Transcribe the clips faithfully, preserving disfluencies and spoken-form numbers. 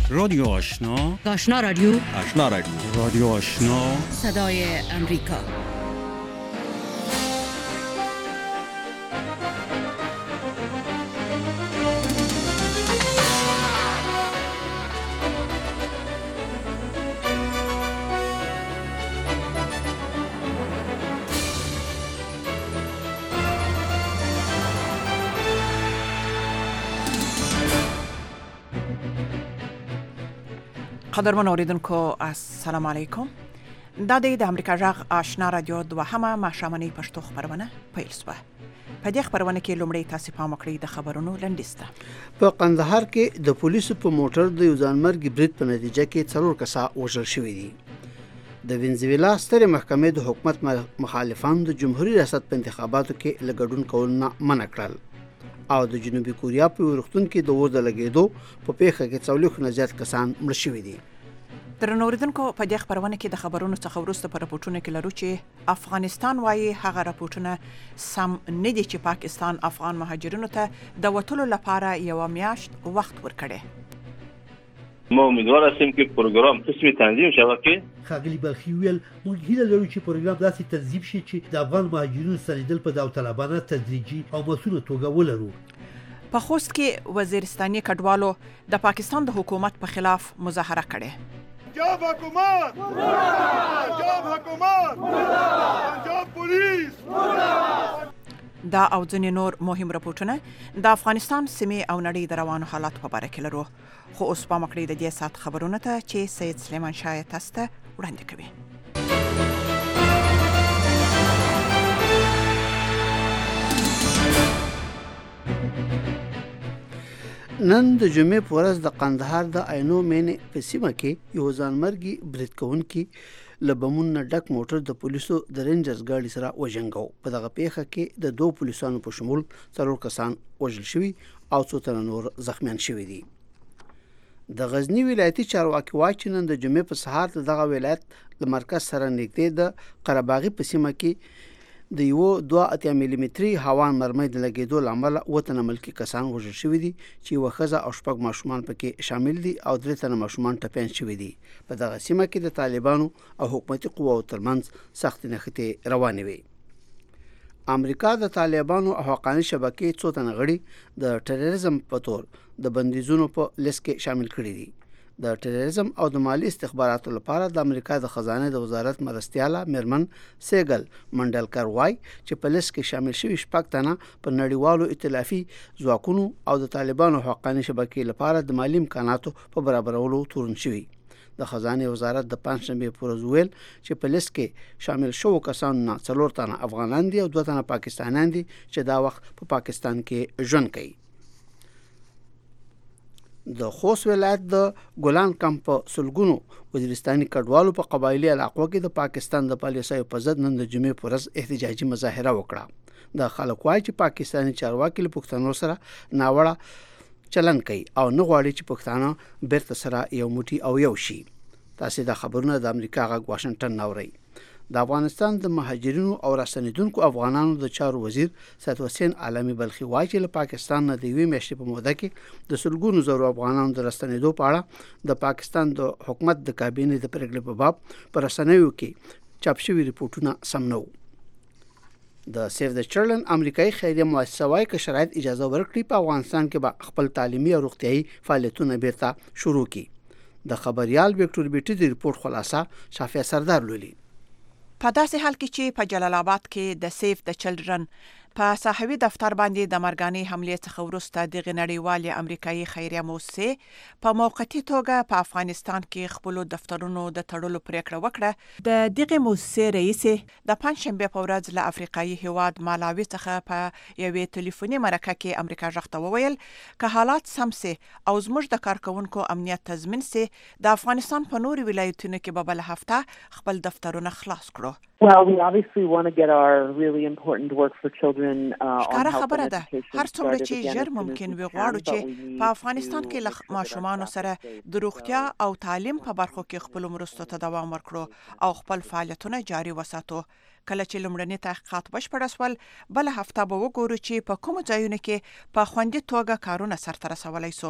رادیو آشنا، آشنا رادیو، آشنا رادیو، رادیو آشنا، صدای امریکا. قدرمن اوریدونکو السلام علیکم. دا د امریکا جغ آشنا رادیو دوهمه ماښامنۍ پښتو خبرونه پیل شوه. په دې خبرونه کې لومړی تاسو پام وکړئ د خبرونو لنډیسته. په قندهار کې د پولیسو په موټر د یو ځانمرګي برید په نتیجه کې څلور کسه وژل شوي دي. د وینزویلا سترې محکمې د حکومت مخالفانو د جمهوریت ریاست په انتخاباتو کې له ګډون کول نه منع کړل او د جنوبي کوریا په روغتون کې د اور د لګېدو په پیښه کې څلوېښت نه زیات کسان مړه شوي دي. درنو اوریدونکو، په دې خبرونه کې د خبرونو څخه وروسته په راپورټونو کې لرو چې افغانستان وايي هغه راپورټونه سم نه دي چې پاکستان افغان مهاجرینو ته د وټلو لپاره یو میاشت وخت ورکړي. ما امیدوار هستیم که پروګرام قسمي تنظیم شوه که ښاغلي بلخي ویل موږ هیله لرو چې پروګرام داسې تنظیم شي چې د افغان مهاجرینو ستنېدل په داوطلبانه تدریجي او مسؤله توګه ولرو. په خوست کې وزیرستاني کډوالو د پاکستان د حکومت په خلاف مظاهره کړې. پنجاب حکومت مرداباد، پنجاب حکومت مرداباد، پنجاب پولیس مرداباد. دا او ځینې نور مهم راپورټونه د افغانستان سیمې او نړۍ د روانو حالات په باره کې لرو. خو اوس پام وکړئ د دې ساعت خبرونه ته چې سید سلیمان شاه تاسو ته وړاندې کوي. نن د جمعې په ورځ د قندهار د عینو مینې په سیمه کې یو ځانمرګي برید کوونکي له بمونو ډک موټر د پولیسو د رینجرز ګاډي سره وژنګاو. په دغه پیښه کې د دوه پولیسانو په شمول څلور کسان وژل شوي او څو تنه نور زخمیان شوي دي. د غزنی ولایتي چارواکي وایي چې نن د جمعې په سهار د دغه ولایت له مرکز سره نږدې د قرهباغي په سیمه کې د یو دوه اتیا ملي متري هوان مرمۍ د لګېدو له امله اووه تنه ملکي کسان وژل شوي دي چې یوه ښځه او شپږ ماشومان پکې شامل دي او درې تنه ماشومان ټپیان شوي دي. په دغه سیمه کې د طالبانو او حکومتي قواو ترمنځ سختې نښتې روانې وي. امریکا د طالبانو او حقاني شبکې څو تنه غړي د ټیرریزم په تور د بندیزونو په لیست کې شامل کړي دي. د ټیرریزم او د مالی استخباراتو لپاره د امریکا د خزانه د وزارت مرستیاله میرمن سیګل منډلکر وای چې په لیست کې شامل شوي شپږ تنه په نړیوالو ائتلافي ځواکونو او د طالبانو حقاني شبکې لپاره د مالی امکاناتو په برابرولو تورن شوي. د خزانه وزارت د پنځشنبه په ورځ ویل چې په لیست کې شامل شوو کسانو نه څلور تنه افغانان دي او دوه تنه پاکستانیان دي چې دا وخت په پا پاکستان کې ژوند کوي. د خوست ولایت د ګولان کمپ په سلګونو وزیرستاني کډوالو په قبایلی علاقو کې د پاکستان د پالیسیو په ضد نن د جمعې په ورځ احتجاجي مظاهره وکړه. د خلک وایي چې پاکستاني چارواکي له پښتنو سره ناوړه چلن کوي او نه غواړي چې پښتانه بیرته سره یو موټی او یو شي. تاسو د خبرونه د امریکا غږ واشنگټن نورئ. د افغانستان د مهاجرینو او راستنیدونکو افغانانو د چارو وزیر سید حسین عالمي بلخي وایي چې له پاکستان نه د یوې میاشتې په موده کې د سلګونو زرو افغانانو د راستنیدو په اړه د پاکستان د حکومت د کابینې د پریکړې په باب په رسنیو کې چاپ شوي ریپورټونه سم نه وو. د سیو د چلډرن امریکایي خیریه مؤسسه وایي که شرایط اجازه ورکړي په افغانستان کې به خپل تعلیمي او روغتیایي فعالیتونه بیرته شروع کړي. د خبريال وکټور بیټي د ریپورت خلاصه شافعه سردار لولي. په داسې حال کې چې په جلال آباد کې د سیف د چلډرن په صحوي دفتر باندې د مرګاني حملې څخه وروسته دغه نړیوالې امریکایي خیریه مؤسسې په موقتی توګه په افغانستان کې خپل دفترونو د تړلو پریکړه وکړه. د دغه مؤسسې رئیس د پنځشنبه په ورځ له افریقایي هیواد مالاوي څخه په یوې ټلیفوني مرکه کې امریکا ژغ ته وویل که حالات سم سي او زموږ د کارکونکو امنیت تضمین سي د افغانستان په نورو ولایتونو کې به بل هفته خپل دفترونه خلاص کړو. Well, we obviously want to get our really important work for children uh, on health خبره and ده education هر څومره started چې again ژر as soon as ممکن we وي can, غواړو but چې we need په افغانستان to کې له make sure that ماشومانو that's سره safe. د روغتیا او تعلیم په برخو کې خپل مرستو ته دوام ورکړو او خپل فعالیتونه جاري وساتو. کله چې لومړني تحقیقات بشپړ شول بل هفته به وګورو چې په کوم ځایونو کې په خوندي توګه کارونه سرته رسولای سو.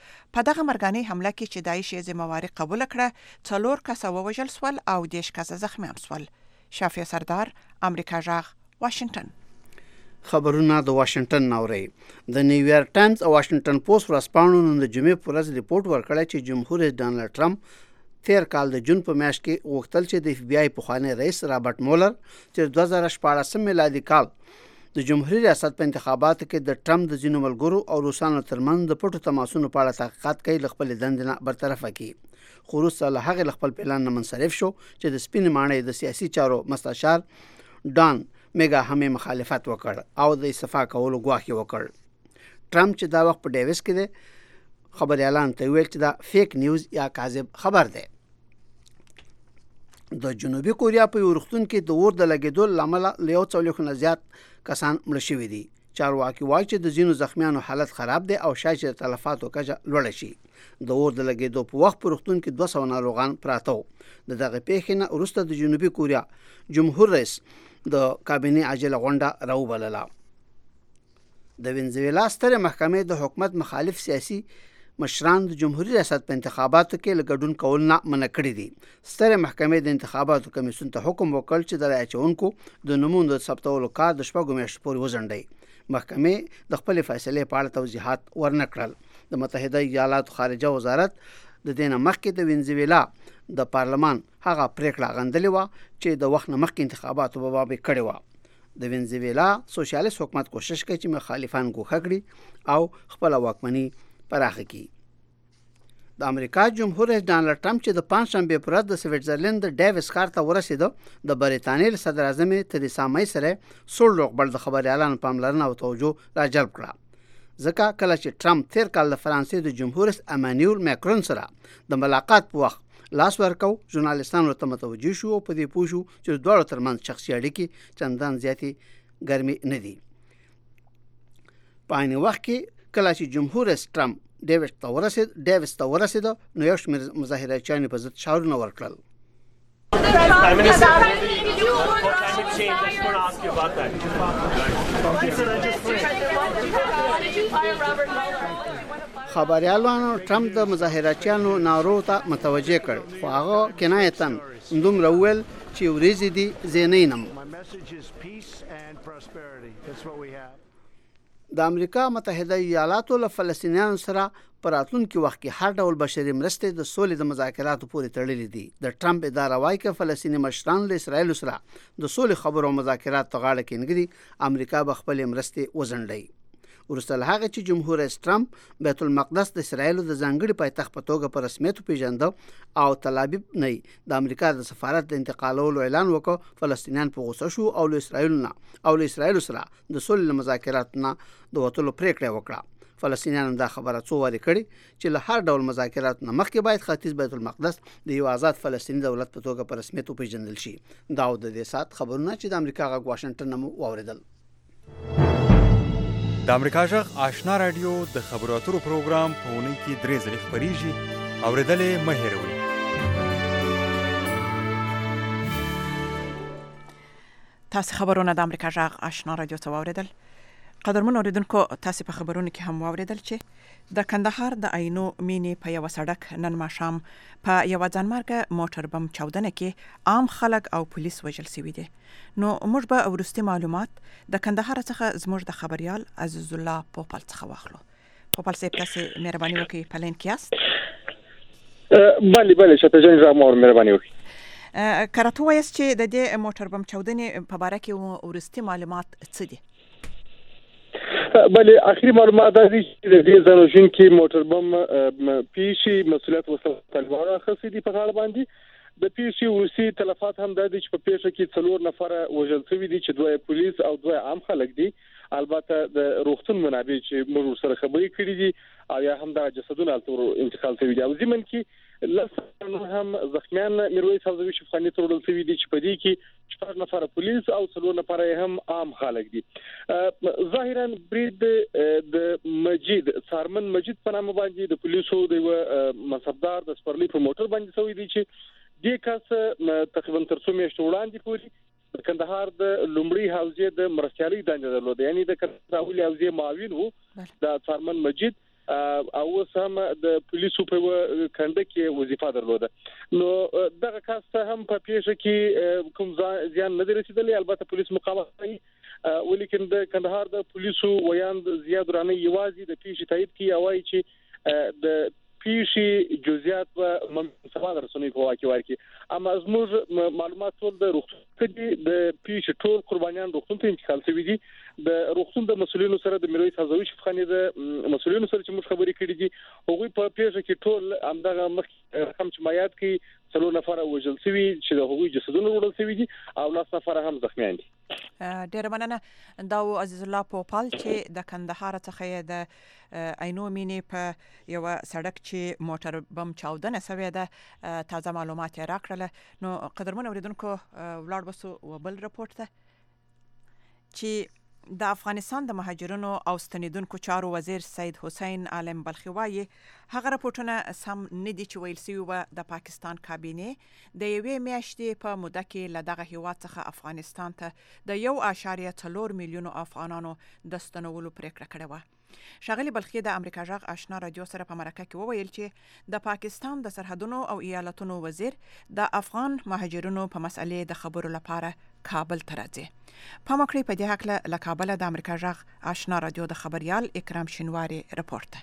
په دغه مرګاني حمله کې چې داعش یې ذمہواري قبول کړه څلور کسه ووژل سول او دیش کسه زخمیان سول. شافیه سردار، امریکا جغ، واشنگټن. خبرونه د واشنگټن نوري. د نیویارک ټایمز او واشنگټن پوسټ ورځپاڼو نن د جمعې په ورځ ریپورت ورکړی چې جمهور رئیس ډانلډ ټرمپ تیر کال د جون په میاشت کې غوښتل چې د اف بی آی پخوانی رئیس رابرټ مولر چې دوه زره شپاړس میلادي کال د جمهوریت ریاست په انتخاباتو کې د ټرمپ د ځینو ملګرو او روسانو ترمنځ د پټو تماسونو په اړه تحقیقات کوي ل خپل دندې نه برطرفه کړي. خو وروسته له هغې له خپل پلان نه منصرف شو چې د سپین ماڼۍ د سیاسي چارو مستشار ډان میګا هم مخالفت وکړ او د استعفا کولو ګواښ وکړ. ټرمپ چې دا وخت په ډیویس کې دی خبريالان ته ویل چې دا فیک نیوز یا کاذب خبر دی. د جنوبي کوریا په یورختون کې د اور د لګیدو لامل له یو څولې نه زیات کسان مړ شوي دي. چارواکي وایي چې د ځینو زخمیانو حالت خراب دی او شاید چې تلفاتو کچه لوړه شي. د اور د لګیدو په وخت په روغتون کې دوه سوه ناروغان پراته وو. د دغه پیښې نه وروسته د جنوبي کوریا جمهور رئیس د کابینې عاجله غونډه راوبلله. د وینزویلا ستره محکمې د حکومت مخالف سیاسي مشران د جمهوریت ریاست په انتخاباتو کې له ګډون کول نه منع کړي دي. ستره محکمې د انتخاباتو کمیسیون ته حکم وکړ چې د رایې اچونکو د نومونو د ثبتولو کار د شپږو میاشتو پورې وځنډي. محکمې د خپلې فیصلې په اړه توضیحات ورنه کړل. د متحده ایالاتو خارجه وزارت د دې نه مخکې د وینزویلا د پارلمان هغه پریکړه غندلې وه چې د وخت نه مخکې انتخاباتو په باب کړې وه. د وینزویلا سوشلیست حکومت کوشش کوي چې مخالفان ګوښه کړي او خپل واکمني پراخه کړي. د امریکا جمهور رئیس ډانلډ ټرمپ چې د پنځشنبې پر ورځ د سویټزرلند د ډیویس ښار ته ورسېده د بریتانیې صدر اعظم تریسا مې سره سوړ لوغبړ د خبريالانو پاملرنه او توجه راجلب کړه. ځکه کله چې ټرمپ تیر کال د فرانسې د جمهور رئیس امانویل ماکرون سره د ملاقات په وخت لاس ورکو ژورنالیستانو ته متوجه شو او په دې پوه شو چې دواړو ترمنځ شخصي اړیکې چندان زیاتې ګرمې نه دي. په عین وخت کې کله چې جمهور رئیس ټرمپ ډیویس ته ورسید ډیویس ته ورسید نو یو شمېر مظاهرچیان په ضد شعارونه ورکړل. خبريالانو ټرمپ د مظاهرچیانو نارو ته متوجه کړ خو هغه کنایتاً دومره وویل چې ورېځې دي زه نه ینم. د امریکا متحده ایالاتو له فلسطینیانو سره په راتلونکي وخت کې هر ډول بشري مرستې د سولې د مذاکراتو پورې تړلې دي. د ټرمپ اداره وايي چې فلسطیني مشران له اسرایل سره د سولې خبرو او مذاکراتو غاړه کې نګدي امریکا به خپل مرستې وزنډي. ورسته له هغه چې جمهور رئیس ټرمپ بیت المقدس د اسرایل د ځانګړي پایتخت په توګه په رسمیت پیژنده او تل ابیب نه د امریکا د سفارت د انتقالولو اعلان وکړ، فلسطینیان په غوسه شو او له اسرایل نه او له اسرایل سره د سولې مذاکرات نه د وټلو پریکړه وکړه. فلسطینیان دا خبره څو واری کړي چې له هر ډول مذاکرات نه مخکې باید ختیځ بیت المقدس د یو آزاد فلسطیني دولت په توګه په رسمیت پیژندل شي. دا د دې سات خبرونه چې د امریکا غږ واشنگټن نوم واوریدل. د امریکا جغ آشنا رادیو د خبرو اترو پروګرام په اونۍ کې درې ځلې خپریږي. اوریدلې مه هېروئ. تاسو خبرونه د امریکا جغ آشنا رادیو ته واوریدل. قدرمن اوریدونکو، تاسو په خبرونو کې هم واوریدل چې د کندهار د عینو مینې په یو سړک نن ماښام په یو ځانمرګه موټر بم چاودنه کې عام خلک او پولیس وژل شوي دي. نو موږ به ورستي معلومات د کندهار څخه زموږ د خبريال عزیز الله پوپل څخه واخلو. پوپل صاحب، تاسو مهرباني وکړئ په لین کې یاست؟ بله بله شته جان زموږ مهرباني وکړئ. کراته وایست چې د دې موټر بم چاودنې په باره کې ورستي معلومات څه دي؟ بله اخري معلومات دا دي چې د دې ځانوژن کې موټر بم پیشي مسؤلیت وسله طالبانو اخیستي دي په غاړه باندې. د پیشي ورسي تلفات هم دا دي چې په پیښه کې څلور نفر وژل شوي دي چې دوه پولیس او دوه عام خلک دي. البته د روغتون منابع چې موږ سره خبرې کړې دي او یا هم دا جسدونه الته انتقال شوي دي. او ضمن کې لس هم زخمیان میرویس حوزوي شفاخانې ته وړل شوي دي چې په دې کې شپږ نفر پولیس او څلور نفر هم عام خلک دي. ظاهرا برید د مجید څارمن مجید په نامه باندې د پولیسو د منصبدار د سپرلی په موټر باندې شوی دي چې دې کس تقریبا تر څو میاشتو وړاندې پورې د کندهار د لومړي حوزې د مرستیالۍ دنده درلوده، یعنی د کندهار حوزې معاون وو د څارمن مجید او سم د پولیسو په کنده کې وظیفه درلوده نو دغه کس ته هم په پیښه کې کوم ځان نه رسیدلی البته پولیس مقاومت کوي ولیکن د کندهار د پولیسو ویان زیاد رانه یوازې د پیښې تایید کوي او وايي چې د پیښې جزئیات په منصفانه رسنۍ په واقع ورکړي اما زموږ معلومات ټول د روغتون د پیښې ټول قربانیان روغتون ته انتقال شوي دي د روغتون د مسؤلینو سره د میرویس حزوی شفخاني د مسؤلینو سره چې موږ خبرې کړې دي هغوی په پیښه کې ټول همدغه مخ رقم چې مایات کې څلور نفر وژل شوي چې د هغوی جسدونه وړل شوي دي او لاس نفر هم زخمیان دي. ډېر مننه دا و عزیز الله پوپال چې د کندهار څخه د عینو مینې په یو سړک چې موټر بم چاودنه شوې ده تازه معلومات یې راکړل. نو قدرمن اوریدونکو ولاړ بسو وبل رپورت ته چې د افغانستان د مهاجرینو او ستنیدونکو چارو وزیر سید حسین عالم بلخي وايي هغه راپورټونه سم نه دي چې ویل سوي و د پاکستان کابینه د یوې میاشتې په موده کې له دغه هیواد څخه افغانستان ته د یو اشاریه څلور میلیونو افغانانو د ستنولو پریکړه کړې وه. ښاغلي بلخي د امریکا جغ آشنا رادیو سره په مرکه کې وویل چې د پاکستان د سرحدونو او ایالتونو وزیر د افغان مهاجرینو په مسألې د خبرو لپاره کابل ته راځي. په مکړې په دې حق له کابل د امریکا جغ آشنا رادیو د خبريال اکرام شینواری رپورت.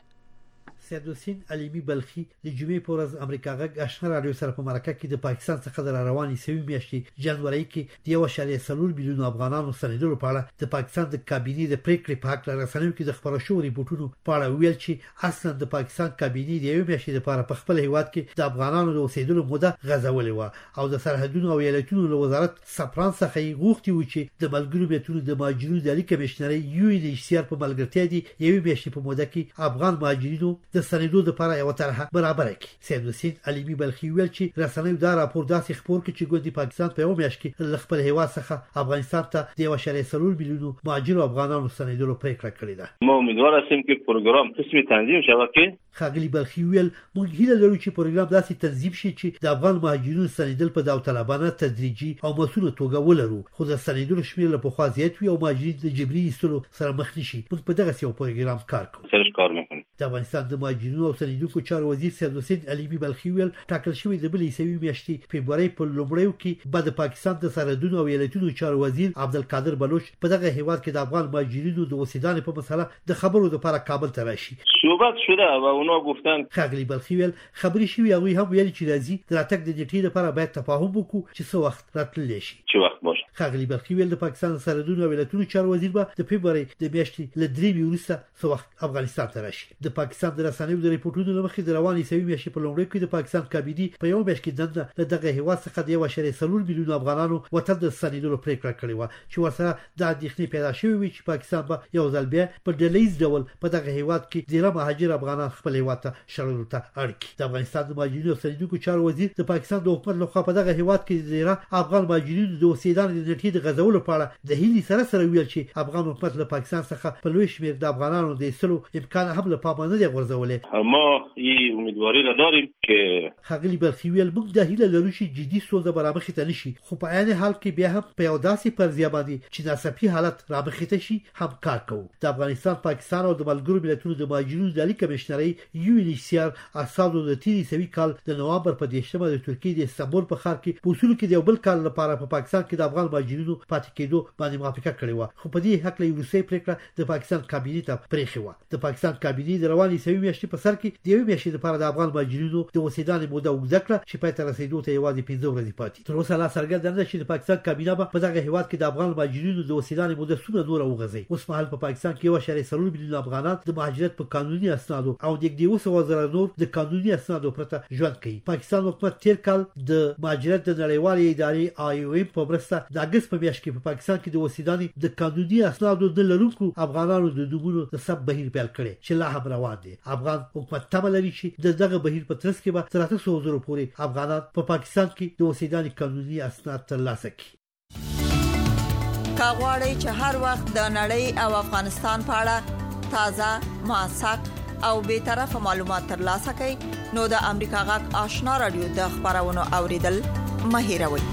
سید حسین علیمی بلخي د جمعې په ورځ امریکا غږ آشنا رادیو سره په مرکه کې د پاکستان څخه د رواني سوي میاشتې جنوري کې د یو اشاریه څلور میلیون افغانانو ستنېدلو په اړه د پاکستان د کابینې د پریکړې په حق رسنیو کې د خبرو شوو ریپورتونو په اړه ویل چې اصلا د پاکستان کابینې د یو میاشتې لپاره په خپل هیواد کې د افغانانو د اوسېدلو موده غځولې و او د سرحدونو او ایالتونو له وزارت سپران څخه یې غوښتي و چې د ملګرو ملتونو د مهاجرینو د اړیکې کمشنري یو ان ایچ سی آر په ملګرتیا دي یو میاشتې په موده کې افغان مهاجرینو د سندو د لپاره یو طرحه برابر کړي. سید حسین علیمی بلخي ویل چې رسنیو دا راپور داسې خبر کړي چې ګوندې پاکستان په یو میاشت کې خپل هیواد څخه افغانستان ته د یو اشاریه څلور میلیونو مهاجرو افغانانو ستنېدلو پریکړه کړې ده. ما امیدوار هستیم که پروګرام قسمي تنظیم شود که ښاغلي بلخي ویل موږ هیله لرو چې پروګرام داسې تنظیم شي چې د افغان مهاجرینو ستنېدل په داوطلبانه تدریجي او مسؤله توګه ولرو خو د ستنېدلو شمېر له پخوا زیات وي او مهاجرین د جبري ایستلو سره مخ نشي. موږ په دغه یو پروګرام کار کوو. سره کار میکنیم. د افغانستان د مهاجرینو او ستنېدونکو چارو وزیر سید حسین علیمی بلخي ویل ټاکل شوی د بلې سوي میاشتې فبرवरी په لومړیو کې بعد پاکستان د سرحدونو او ایالتونو چارو وزیر عبدالقادر بلوچ په دغه هیواد کې د افغان مهاجرینو د اوسېدنې په مسله د خبرو لپاره کابل ته راشي. صحبت شده و اونا گفتن ښاغلي بلخي ویل خبرې شوې هغوی هم ویل چې راځي د راتګ د نیټې لپاره باید تفاهم وکړو چې څه وخت راتللی شي. چې وخت باشه. ښاغلي بلخي ویل د پاکستان سرحدونو او ایالتونو چارو وزیر به د فبرवरी د میاشتې له درې وروسته څه وخت افغانستان ته راشي. د پاکستان د رسنیو د ریپورتونو له مخې د رواني سوي میاشتې په لومړي کې د پاکستان کابینې په یو میاشت کې دنده د دغه هیواد څخه د یو اشاریه څلور میلیون افغانانو وطن د ستنېدلو پریکړه کړې و چې ورسره د اندېښنې پیدا شوې وي چې پاکستان به یو ځل بیا په ډلهییز ډول په دغه هیواد کې ډېر مهاجر افغانان خپل هیواد ته شړلو ته اړ کړي. د افغانستان د مهاجرینو او ستنېدونکو چارو وزیر د پاکستان د حکومت لخوا په دغه هیواد کې د ډېر افغان مهاجرینو د اوسېدنې د نیټې د غځولو په اړه د هیلې سره سره ویل چې افغان حکومت له پاکستان څخه په لوی شمېر د افغانانو د ایستلو امکان هم له پامه نه دی غورځولی. ما این امیدواری را داریم که ښاغلي بلخي ویل موږ د هیله لرو چې جدي ستونزه به رامخې ته نه شي خو په عین حال کې بیا هم په یو داسې فرضیه باندې چې ناڅاپي حالت رامخې ته شي هم کار کوو. د افغانستان پاکستان او د ملګرو ملتونو د مهاجرینو د اړیکې کمشنري یو ان ایچ سی آر اساسو د تیرې سوي کال د نوامبر په دیشمه د ترکیې د استانبول په ښار کې په اصول کې د یو بل کال لپاره په پاکستان کې د افغان مهاجرینو پاتې کېدو باندې موافقه کړې و خو په دې حق له روسي پریکړه د پاکستان کابینې ته پرېښې و. د پاکستان کابینې د رواني سوي میاشتې په سر کې د یو میاشتې لپاره د افغان مهاجرینو د اوسېدنې موده اوږده کړه چې پای ته رسېدو ته یوازې پنځه ورځې پاتې. تر اوسه لا څرګنده نه چې د پاکستان کابینه به په دغه هیواد کې د افغان مهاجرینو د اوسېدنې موده څومره نوره وغځوي. اوس مهال په پاکستان کې یو اشاریه څلور میلیون افغانان د مهاجرت په قانوني اسنادو او نږدې اوه سوه زره نور د قانوني اسنادو پرته ژوند کوي. پاکستان حکومت تیر کال د مهاجرت د نړیوالې ادارې آی او ایم په مرسته د اګست په میاشت کې په پاکستان کې د اوسېدنې د قانوني اسنادو نه لرونکو افغانانو د نومونو د ثبت بهیر پیل کړی چې لا هم روان دی. افغان حکومت تمه لري چې د دغه بهیر په ترڅ کې به تر اته سوه زره پورې افغانان په پاکستان کې د اوسېدنې قانوني اسناد ترلاسه کړي. کاغواړی چې هر وخت د نړۍ او افغانستان په اړه تازه موثق او به طرفه معلومات ترلاسه کړئ نو د امریکا غږ آشنا رادیو د خبرونو اوریدل مه هېروئ.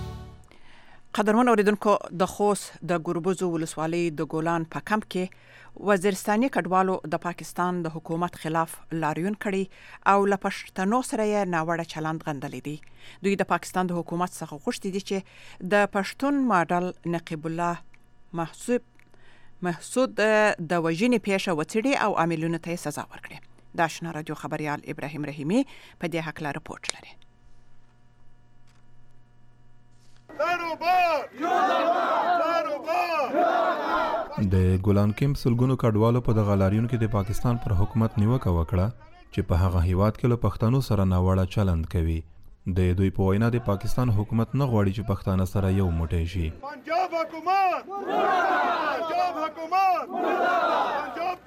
قدرمن اوریدونکو د خوست د ګربوزو ولسوالۍ د ګولان په کمپ کې وزیرستاني کډوالو د پاکستان د حکومت خلاف لاریون کړي او له پښتنو سره یې ناوړه چلند غندلې دي. دوی د پاکستان د حکومت څخه غوښتي دي چې د پښتون ماډل نقیب الله محسوب محسود د وژنې پیښه وڅېړي او عاملونو ته سزا ورکړي. د آشنا رادیو خبريال ابراهیم رحیمی په دې حق لا رپورټ لري. د ګولان کیمپ سلګونو کډوالو په دغه لاریون کې د پاکستان پر حکومت نیوکه وکړه چې په هغه هیواد کې له پښتنو سره ناوړه چلند کوي. د دوی په وینا د پاکستان حکومت نه غواړي چې پښتانه سره یو موټی شي. پنجاب حکومت پنجاب حکومت پنجاب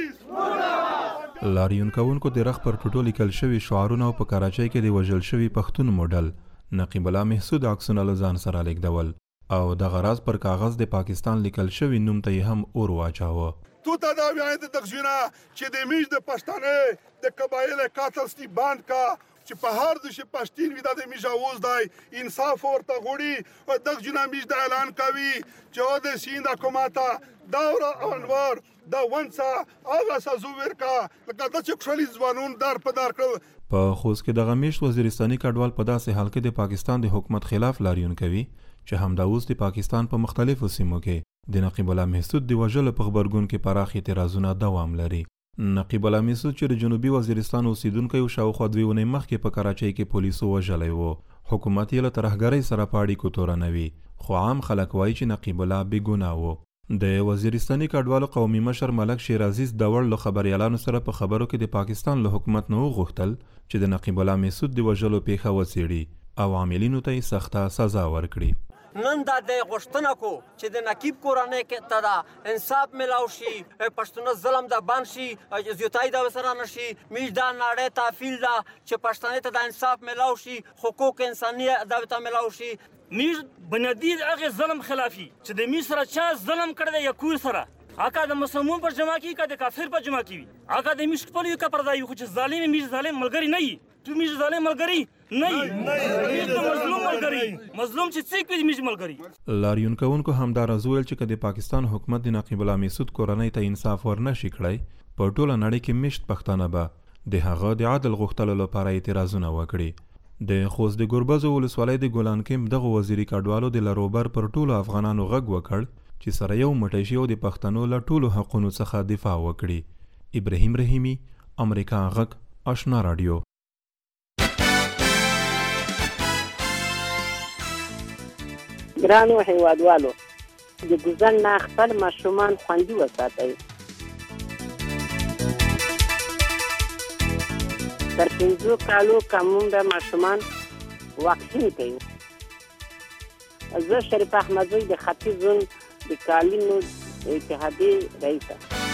پولیس. لاریون کوونکو د رخ پر ټوټو لیکل شوي شعارونه او په کراچۍ کې د وژل شوي پښتون موډل نقیب الله محسود عکسونه له ځان سره لیږدول او دغه راز پر کاغذ د پاکستان لیکل شوي نوم ته یې هم اور واچاوه. تو تا دا بیان د تخشینا چې د میش د پښتانه د قبایل قاتل ستی باند کا چې په هر د شي پښتین ودا د میش اوز دای انصاف ورته غوړي او د جنا میش د اعلان کوي چې د سیند حکومت داور انوار دا ونسا هغه سازوور کا لکه د چکشلی ځوانون دار په دار کړ. په خوست کې د غمیشت وزیرستاني کډوال په داسې حال کې د پاکستان د حکومت خلاف لاریون کوي چې همدا اوس د پاکستان په مختلفو سیمو کې د نقیب الله محسود د وژلو په خبرګون کې پراخ اعتراضونه دوام لري. نقیب الله محسود چې د جنوبي وزیرستان اوسیدونکی او شاوخوا دوه ونې مخکې په کراچۍ کې پولیسو وژلی و. حکومت یې له ترهګرۍ سره په اړیکو تورنوي خو عام خلک وایي چې نقیب الله بې ګناه و. د وزیرستاني کډوالو قومي مشر ملک شیر عزیز داور له خبريالانو سره په خبرو کې د پاکستان له حکومت نه وغوښتل چې د نقیب الله محسود د وژلو پیښه وڅېړي او عاملینو ته یې سخته سزا ورکړي. نن دا د غوښتنه کو چې د نقیب کورنۍ کې ته دا انصاف ملاو شي پښتون ظلم د بان شي زیاتای دا وسره نشي میش دا ناړه تافیل دا چې پښتنې ته د انصاف ملاو شي حقوق انساني ادب ملاو شي. میش بنیادی هغه ظلم خلافي چې د میش سره چا ظلم کړی دی یا کور سره اکا د مسلمان پر جمع کی کا د کافر پر جمع کی اکا د میش په یو کا پردای خو چې ظالم میش ظالم ملګری نه وي تو میش ظالم ملګری نه وي میش د مظلوم ملګری مظلوم چې څوک وي میش ملګری. لاریون کوونکو همدار زویل چې د پاکستان حکومت د نقیب الله محسود کورنۍ ته انصاف ورنشي کړی په ټوله نړۍ کې میشت پښتانه به د هغه د عدل غوښتلو لپاره اعتراضونه وکړي. د خوست د ګربزو ولسوالۍ د ګولان کیمپ دغه وزیري کډوالو د لروبر پر ټولو افغانانو غږ وکړ چې سره یو موټی شي او د پښتنو له ټولو حقونو څخه دفاع وکړي. ابراهیم رحیمی، امریکا غږ، آشنا رادیو. ګرانو هیوادوالو د ګوزن نه خپل ماشومان خوندي وساتئ. تر پنځو کالو کمون د ماشومان واکسین کوي. زه شریف احمدزی د ختیځ زون د کالینو اتحادیې رئیسه.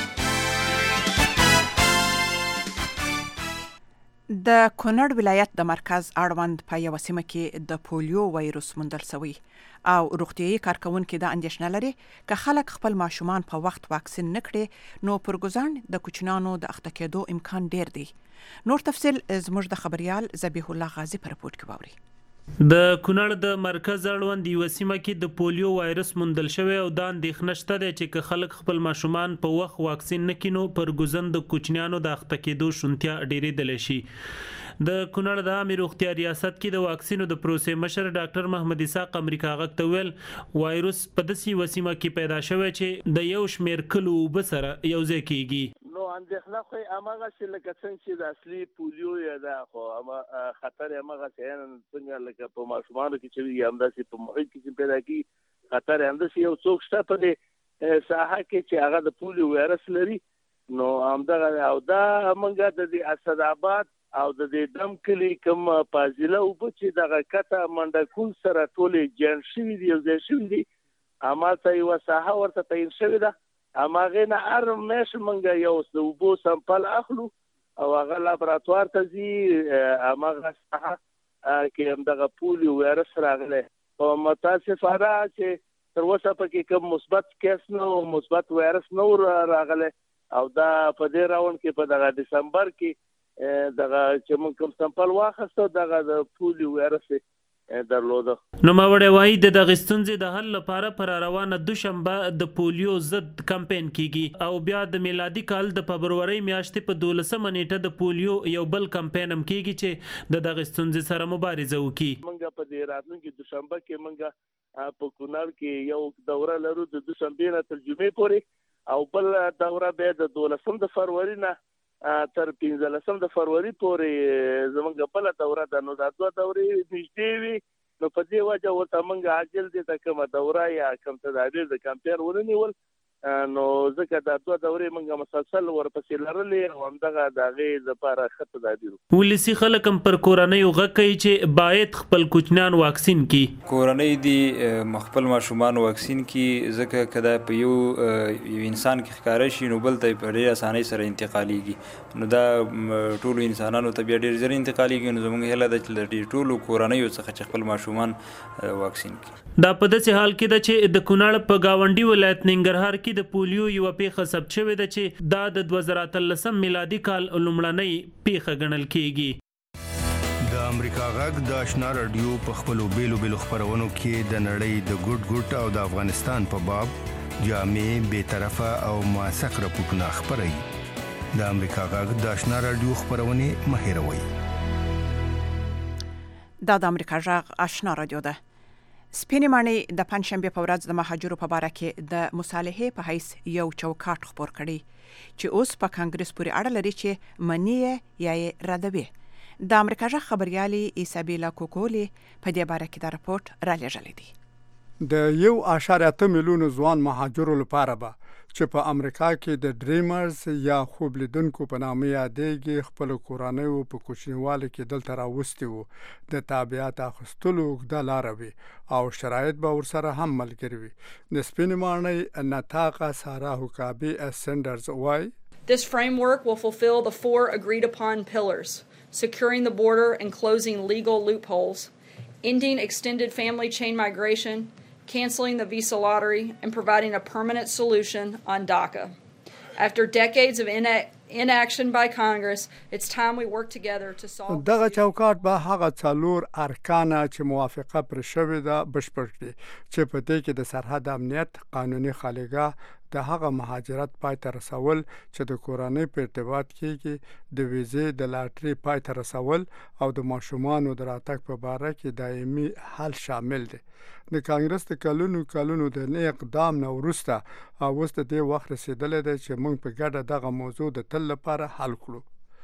د کونړ ولایت د مرکز اړوند په یوه سیمه کې د پولیو وایروس موندل شوی او روغتیايي کارکونکي د اندېښنه لري که خلک خپل ماشومان په وخت واکسین نه کړي نو پرګزان د کوچنیانو د اخته کېدو امکان ډیر دی. نور تفصیل زموږ د خبريال ذبیح الله غازی په رپورټ کې باوري. د کونړ د مرکز اړوند یوه سیمه کې د پولیو وایرس موندل شوی او دا اندېښنه شته دی چې که خلک خپل ماشومان په وخت واکسین نه کړي نو پرګزن د کوچنیانو د اخته کېدو شونتیا ډیرېدلی شي. د کونړ د عامې روغتیا ریاست کې د واکسینو د پروسې مشر ډاکټر محمد اسحاق امریکا غږ ته ویل وایرس په داسې یوه سیمه کې پیدا شوی چې د یو شمېر کلو اوبه سره یوځای کېږي. نو اندېښنه خو یې هماغسې لکه څنګه چې د اصلي پولیو یې ده خو خطر یې هماغسې څنګه لکه په ماشومانو کې چې وي همداسې په محیط کې چې پیدا کېږي خطر یې همداسې یو څوک شته په دې ساحه کې چې هغه د پولیو وایرس لري. نو همدغه او دا موږ د دې اسداباد او د دې دم کلی کوم فاضله اوبه چې دغه کته منډکول سره ټولې جان شوي دي او ځای شوي دي همالته یوه ساحه ورته تعین شوې ده. هماغې نه هر میاشت موږ یو د اوبو سمپل اخلو او هغه لابراتوار ته ځي هماغه ساحه کې همدغه پولیو وایرس راغلی. په متاسفانه چې تر اوسه پکې کوم مثبت کیس نه او مثبت وایرس نه راغلی او دا په دې راوند کې په دغه دسمبر کې دغه چې موږ کوم سمپل واخیستو دغه د پولیو وایرس درلوده. نو ماوړی وایي د دغې ستونزې د حل لپاره پر روانه دوشنبه د پولیو ضد کمپین کیږي او بیا د میلادي کال د فبرورۍ میاشتې په دولسمه نیټه د پولیو یو بل کمپین هم کیږي چې د دغې ستونزې سره مبارزه وکړي. موږ په دې راتلونکي دوشنبه کې موږ په کونړ کې یو دوره لرو د دوشنبې نه تر جمعې پورې او بل دوره بیا د دولسم د فروری نه تر پنځلسم د فروری پورې زمونږ بله دوره ده. نو دا دوه دورې نږدې وي نو په دې وجه ورته موږ عاجل دې ته کومه دوره یا کوم تدابیر د کمپین ونیول نو ځکه دا دوه دورې موږ مسلسل ورپسې لرلې او همدغه د هغې لپاره ښه تدابیر. ولسي خلک هم پر کورنیو غږ کوي چې باید خپل کوچنیان واکسین کړي. کورنۍ دې خپل ماشومان واکسین کړي ځکه که دا په یو یو انسان کې ښکاره شي نو بل ته په ډېرې اسانۍ سره انتقالېږي. نو دا ټولو انسانانو ته بیا ډېر ژر انتقالېږي. نو زموږ هیله ده چې د ټولو کورنیو څخه چې خپل ماشومان واکسین کړي. دا په داسې حال کې ده چې د کونړ په گاونډي ولایت ننګرهار کې د پولیو یو پیښه ثبت شوې ده چې دا د دوه زره اتلسم میلادي کال لومړنۍ پیښه ګڼل کیږي. د امریکا غږ د آشنا رادیو په خپلو بیلو بیلو خپرونو کې د نړۍ د ګوټ ګوټ او د افغانستان په باب جامع بې طرفه او موثق راپورټونه خپروي. د امریکا غږ د آشنا رادیو خپرونې مه هېروئ. دا د امریکا غږ آشنا رادیو ده. سپینې ماڼۍ د پنجشنبې په ورځ د مهاجرو په باره کې د مصالحې په حیث یو چوکاټ خپور کړی چې اوس په کانګرس پورې اړه لري چې منی یا یې ردوي. د امریکا غږ خبريالي ایسابیلا کوکولي په دې باره کې دا راپورټ را لېږلی دی. د یو اعشاریه اته میلیونو ځوان مهاجرو لپاره به چې په امریکا کې د ډریمرز یا خوب لیدونکو په نامه یادېږي خپل کورنیو په کوچنیوالي کې دلته راوستي وو د تابعیت اخیستلو اوږده لاره وي او شرایط به ورسره هم ملګري وي. د سپینې ماڼۍ نتاقه سارا حکابي سندرز وایي This framework will fulfill the four agreed upon pillars: securing the border and closing legal loopholes, ending extended family chain migration, canceling the visa lottery, and providing a permanent solution on DACA. After decades of ina- inaction by Congress, it's time we work together to solve دغه چوکاټ به هغه څلور ارکانه چې موافقه پر شوې ده بشپړ کړي چې په دې کې د سرحد امنیت، قانوني خالیګاه، د هغه مهاجرت پای ته رسول چې د کورنۍ په ارتباط کېږي، د ویزې د لاټري پای ته رسول او د ماشومانو د راتګ په باره کې دایمي حل شامل دي. د کانګرس د کلونو کلونو د نه اقدام نه وروسته اوس د دې وخت رسیدلی دی چې موږ په ګډه دغه موضوع د تل لپاره حل کړو.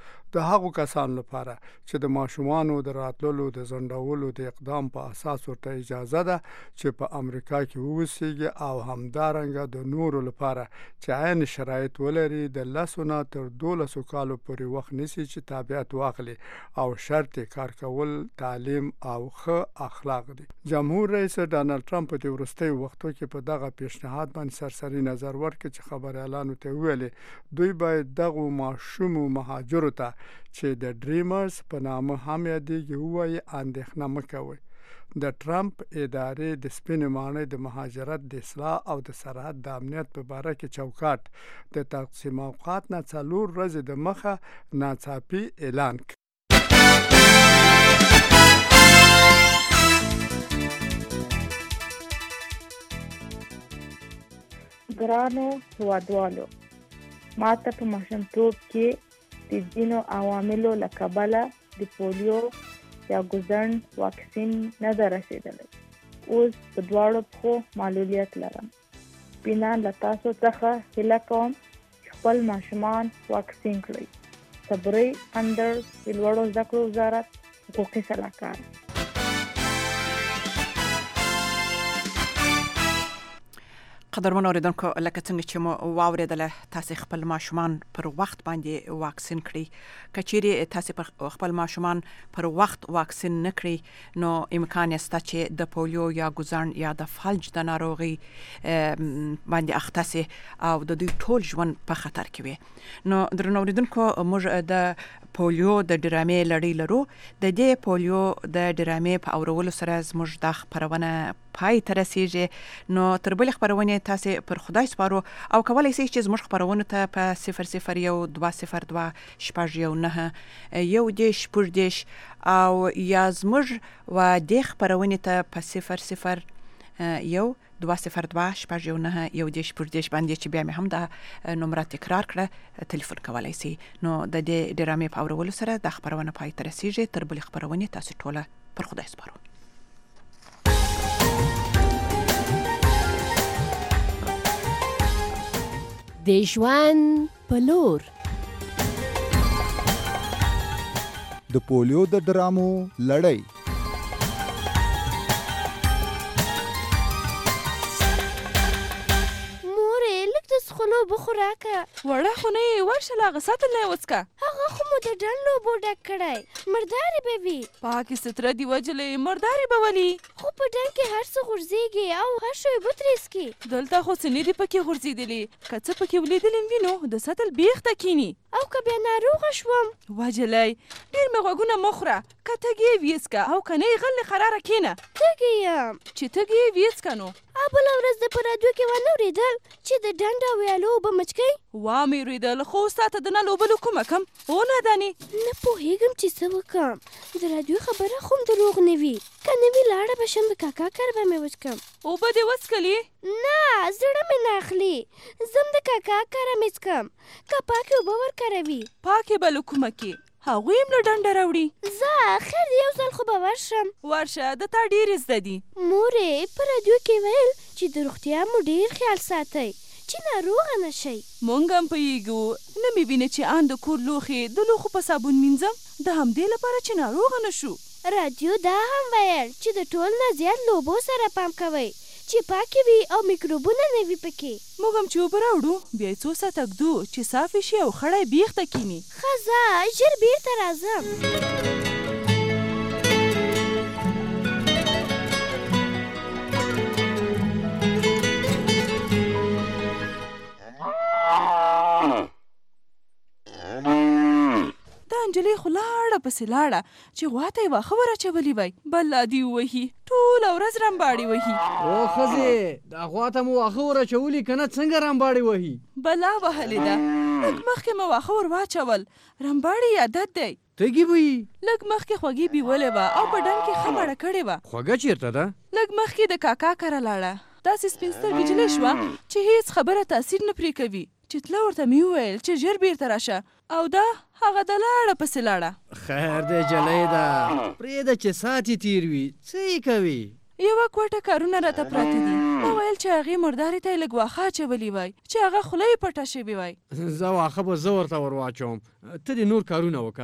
د هغو کسانو لپاره چې د ماشومانو د راتللو د ځنډولو د اقدام په اساس ورته اجازه ده چې په امریکا کې واوسیږي او همدارنګه د نورو لپاره چې عین شرایط ولري د لسو نه تر دولسو کالو پورې وخت نیسي چې تابعیت واخلي او شرط کار کول، تعلیم او ښه اخلاق دي. جمهور رئیس ډانلډ ټرمپ په دې وروستیو وختو کې په دغه پیشنهاد باندې سرسري نظر ورکړ چې خبریالانو ته ویلي دوی باید دغو ماشومو مهاجرو ته چې د ډریمرز په نامه هم یادېږي ووایي اندېښنه مه کوئ. د ټرمپ ادارې د سپینې ماڼۍ د مهاجرت د اصلاح او د سرحد د امنیت په باره کې چوکاټ د تقسیم اوقات نه څلور ورځې د مخه ناڅاپي اعلان کړ. ګرانو هیوادوالو، ما ته په ماشومتوب کې د ځینو عواملو له کبله د پولیو یا ګوزڼ واکسین نه ده رسېدلی. اوس په دواړو پښو معلولیت لرم. بینا له تاسو څخه هیله کوم چې خپل ماشومان واکسین کړئ. صبري اندر د لوړو زده کړو وزارت حقوقي سلاکار. قدرمن اوریدونکو، لکه څنګه چې مو واوریدله تاسو خپل ماشومان پر وخت باندې واکسین کړئ. که چیرې تاسو خپل ماشومان پر وخت واکسین نه کړئ نو امکان شته چې د پولیو یا ګوزڼ یا د فلج د ناروغي باندې اخته سي او د دوی ټول ژوند په خطر کې وي. نو درنو اوریدونکو، موږ د پولیو د ډرامې لړۍ لرو. د دې پولیو د ډرامې په اورولو سره زموږ د خبرونه پای ته رسیږي. نو تر بلې خبرونې تاسې پر خدای سپارو او کولی شئ چې زموږ خبرونو ته په صفر صفر یو دوه صفر دوه شپږ یو نهه یو دېرش شپږ دېرش او یا زموږ و دې خبرونې ته په صفر صفر یو دوه صفر دوه شپږ یو نهه یو دېرش شپږ دېرش باندې چې بیا مې هم دا نمره تکرار کړه ټلیفون کولی شئ. نو د دې ډرامې په اورولو سره د خبرونه پای ته رسیږي. تر بلې خبرونې تاسو ټوله پر خدای سپارو. د ژوند په لور د پولیو د ډرامو لړۍ. خلو بخوراکه وړه خو نه یې ورشه لا هغه ساتل نه یې وڅکه. هغه خو مو د ډنډ لوبو ډک کړی مردارې به وي. پاکې ستره دې وجلې مردارې به ولي. خو په ډنډ کې هر څه غورځېږي او هر شی اوبه ترې څکي. دلته خو څه نه دي پکې غورځېدلي. که څه پکې ولیدلي وي نو د سطل بیخته کیني. او که بیا ناروغه شوم وجلی ډېر مې غوږونه مه خوره. که تږې یې ویې څکه او که نه یې غلې قراره کښېنه. تږې یم. چې تږې یې ویې څکه نو. او بله ورځ د په راډیو کې ونه اورېدل چې د ډنډ او ویالو اوبه مچ کوي. وا مې اورېدل خو ستا ته د نل اوبه له کومه کم او نادانې. نه پوهېږم چې څه وکړم. د راډیو خبره خو هم دروغ نه وي. که نه وي لاړه به شم د کاکا کره به مې وچکم. اوبه دې وڅکلې؟ نه زړه مې نه اخلي. ځم د کاکا کره مې څکم. که پاکې اوبه ورکاروي. پاکې به له کومه کې هغوی هم له ډنډه راوړي. زه خیر یو ځل خو به ورشم. ورشه د تا ډېرې زده دي. مورې په راډیو کې ویل چې د روغتیا مو ډېر خیال ساتئ چې ناروغه نه شئ. مونږ هم پوهېږو. نه مې وینې چې ان د کور لوښې د لوښو په صابون مینځم د همدې لپاره چې ناروغه نه شو. راډیو دا هم ویل چې د ټول نه زیات لوبو سره پام کوئ چې پاکې وي او میکروبونه نه وي پکې. موږ هم چې اوبه راوړو بیا یې څو ساعته ږدو چې صافې شي او خړی بیخته کیني. ښه ځه ژر بېرته راځم. دا نجلۍ خو لاړه پسې لاړه چې غوا ته یې واښه ور اچولي وی. بله دې ووهي ټوله ورځ رمباړې وهي. او ښځې دا غوا ته مو واښه ور اچولي که نه څنګه رمباړې وهي؟ بلا وهلې ده. لږ مخکې مې واښه ور واچول. رمباړې عادت دی. تږي به یي؟ لږ مخکې خوږې بیولې وه او په ډنډ کې ښه مړه کړې وه. خوږه چېرته ده؟ لږ مخکې د کاکا کره لاړه. داسې سپین سترګې نجلۍ شوه چې هېڅ خبره تاثیر نه پرې کوي. چې تله ورته مې وویل چې ژر بېرته راشه او دا هغه د لاړه پسې لاړه. خیر دی جلۍ ده پرېږده چې ساعت یې تېر وي. څه یې کوي؟ یوه کوټه کارونه راته پراته دي. ما ویل چې هغې مردارې ته یې لږ واښه اچولي وای چې هغه خوله یې پټه شوې وای. زه واښه به زه ورته ور واچوم. ته دې نور کارونه وکړه.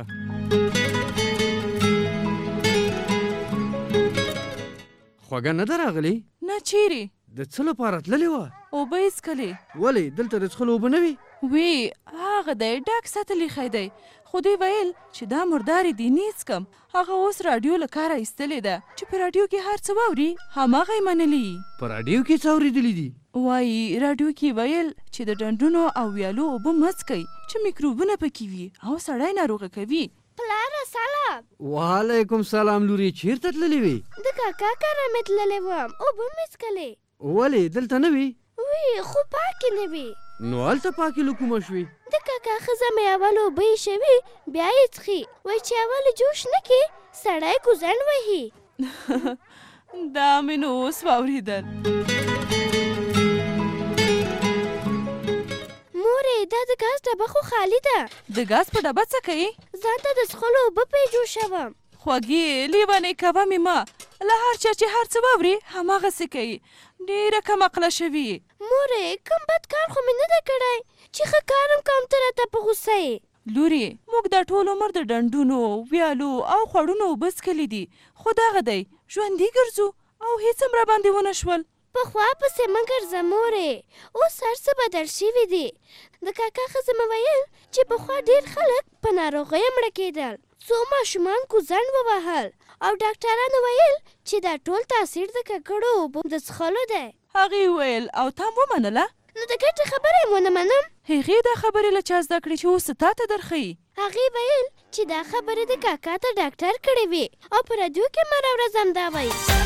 خوږه نه ده راغلې؟ نه چیرې؟ د څه لپاره تللې وه؟ اوبه یې څکلې. ولې دلته د څښلو اوبه نه وي؟ وی هغه دی ډک ساتلی ښی دی. خو دوی ویل چې دا مردارې دي نه څکم. هغه اوس راډیو له کاره ایستلې ده چې په راډیو کې هر څه واوري هماغه یې منلي. په راډیو کې څه اورېدلي دي؟ وایي راډیو کې ویل چې د ډنډونو او ویالو اوبه مه څکئ چې میکروبونه پکې وي او سړی ناروغه کوي. پلاره سلام. وعلیکم سلام لورې چېرته تللې وې؟ د کاکا کره مې تللی وم اوبه مې څکلې. ولې دلته نه وي؟ وی خو پاکې نه وي. نو هلته پاکې له کومه شوې؟ د کاکا ښځه مې اول اوبه ایښوي بیا یې څښي. وایي چې اول جوش نه کړي سړی ګوزڼ وهي. دا مې نو اوس واورېدل. مورې دا د ګاز ډبه خو خالي ده. د ګاز په ډبه څه کوي؟ ځان ته د څښلو اوبه پرې جوشوم. خوږې لیونۍ کوه مې ما. له هر چا چې هر څه واوري هماغسې کوي. ډېره کم عقله شوي. مورې کوم بد کار خو مې نه ده کړی چې ښه کار هم کوم ته راته په غوسه یې. لورې موږ دا ټول عمر د ډنډونو ویالو او خوړونو اوبه څکلي دي خو دغه دی ژوندي ګرځو او هېڅ هم راباندې ونه شول. پخوا پسې مه ګرځه مورې اوس هر څه بدل شوي دي. د کاکا ښځه مې ویل چې پخوا ډېر خلک په ناروغیو مړه کېدل. څو ماشومان کوزڼ ووهل او ډاکټرانو ویل چې دا ټول تاثیر د ککړو اوبو د څښلو دی. هغې وویل او تا م ومنله؟ نو د ګټې خبره یې ونه منم. هغې دا خبرې له چا زده کړې چې اوس تا ته درښیي؟ هغې ویل چې دا خبرې د کاکا ته ډاکټر کړې وې او په راډیو کې مره ورځ همدا وایي.